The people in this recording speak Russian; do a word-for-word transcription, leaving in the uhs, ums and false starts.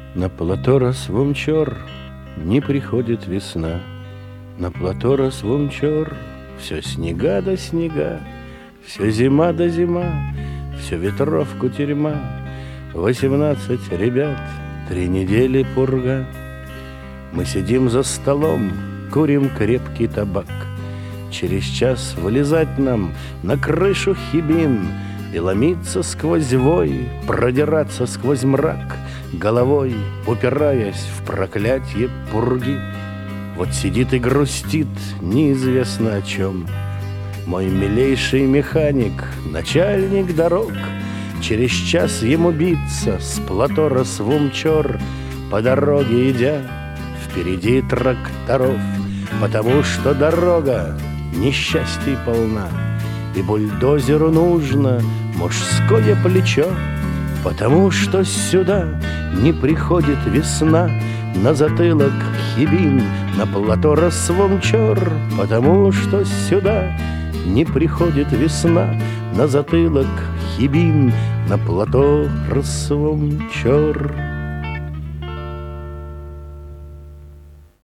На плато Росвомчор не приходит весна. На плато Росвомчор все снега да снега, все зима да зима, все ветров кутерьма. Восемнадцать ребят, три недели пурга. Мы сидим за столом, курим крепкий табак. Через час вылезать нам на крышу хибин и ломиться сквозь вой, продираться сквозь мрак, головой упираясь в проклятье пурги. Вот сидит и грустит неизвестно о чем мой милейший механик, начальник дорог. Через час ему биться с плато Росвомчор, по дороге идя впереди тракторов, потому что дорога несчастий полна, и бульдозеру нужно мужское плечо, потому что сюда не приходит весна. На затылок хибин, на плато Росвомчор, потому что сюда не приходит весна. На затылок хибин, на плато Росвомчор.